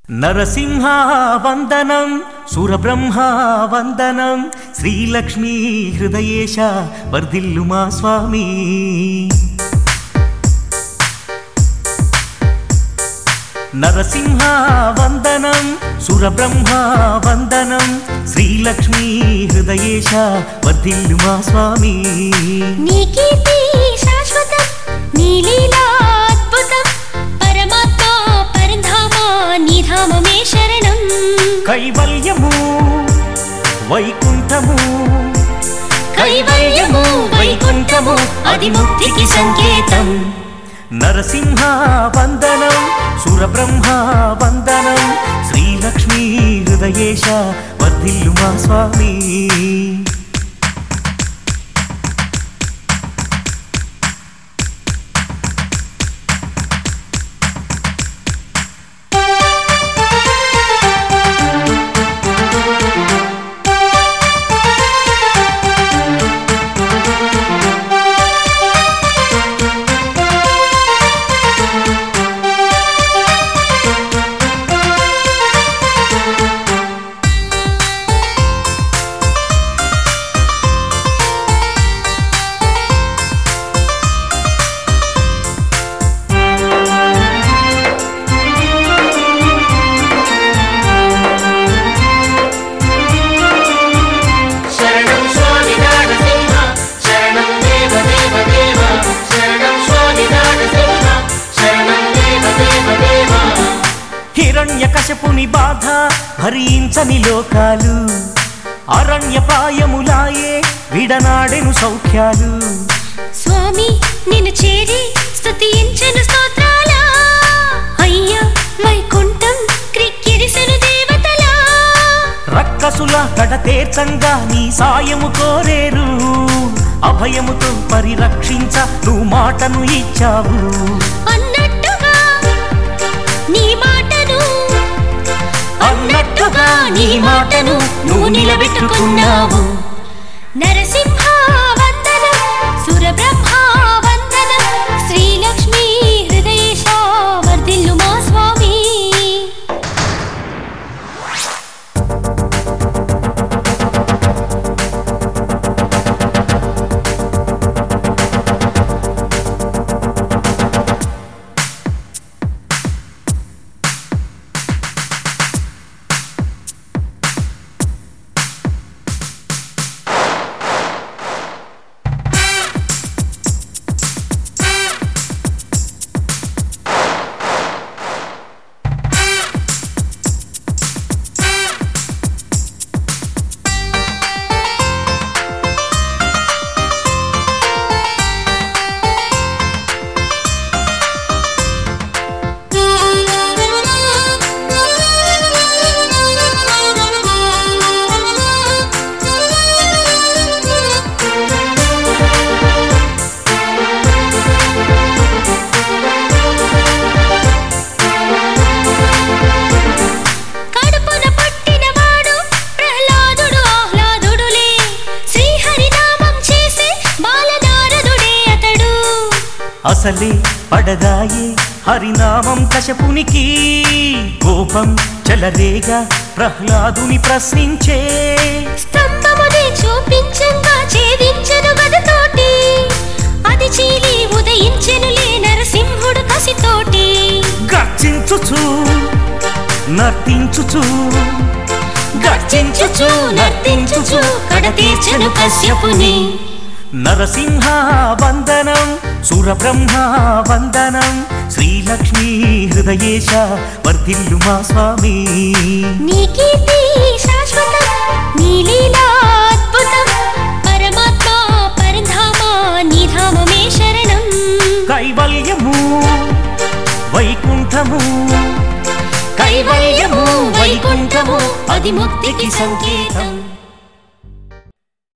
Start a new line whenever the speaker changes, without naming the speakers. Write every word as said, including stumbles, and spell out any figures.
నరసింహ వందనం సురబ్రహ్మ వందనం శ్రీలక్ష్మీ హృదయేశ వర్ధిల్లు మా స్వామి. నరసింహ వందనం సురబ్రహ్మ వందనం శ్రీలక్ష్మీ హృదయేశ వర్ధిల్లు మా స్వామి.
నీ కీర్తి శాశ్వతం, నీ లీలా అద్భుతం, పరమాత్మ పరంధామ నీ ధామమే శరణం.
కైవల్యము వైకుంఠము,
కైవల్యము వైకుంఠము అది ముక్తికి సంకేతం.
నరసింహ వందనం సురబ్రహ్మ వందనం శ్రీలక్ష్మీ హృదయేశ వర్ధిల్లు మా స్వామి. హిరణ్యకశపుని బాధ భరించని లోకాలు, అరణ్యపాయములాయే విడనాడెను సౌఖ్యాలు.
స్వామి నిన్ను చేరి స్తుతించెను స్తోత్రాల, అయ్యా వైకుంఠం క్రిక్కిరిసెను దేవతలా.
రక్కసుల కడతేర్చంగా నీ సాయము కోరేరు, అభయముతో పరిరక్షించ నువ్వు మాటను ఇచ్చావు.
అన్నట్టుగా నీ మాటను అన్నట్టుగా నీ మాటను నువ్వు నిలబెట్టుకున్నావు. నరసింహ వందనం సురబ్రహ్మ వందనం శ్రీలక్ష్మీ హృదయేశ వర్ధిల్లు మా స్వామి.
అసలే పడగాయే హరినామం కశపునికి, కోపం చలరేగా ప్రహ్లాదుని ప్రశ్నించే.
స్తంభమునే చూపించంగా ఛేదించెను గదతోటి, అది చీలి ఉదయించెనులే నరసింహుడు కసితోటి.
గర్జించుచు నర్తించుచు
గర్జించుచు నర్తించుచు కడతీర్చెను కశ్యపుని.
నరసింహ వందనం సురబ్రహ్మ వందనం శ్రీలక్ష్మీ హృదయేశ వర్ధిల్లు మా స్వామి.
నీ కీర్తి శాశ్వతం, నీ లీలా అద్భుతం, పరమాత్మ పరంధామ నీ ధామమే శరణం.
కైవల్యము వైకుంఠము,
కైవల్యము వైకుంఠము అది ముక్తికి సంకేతం.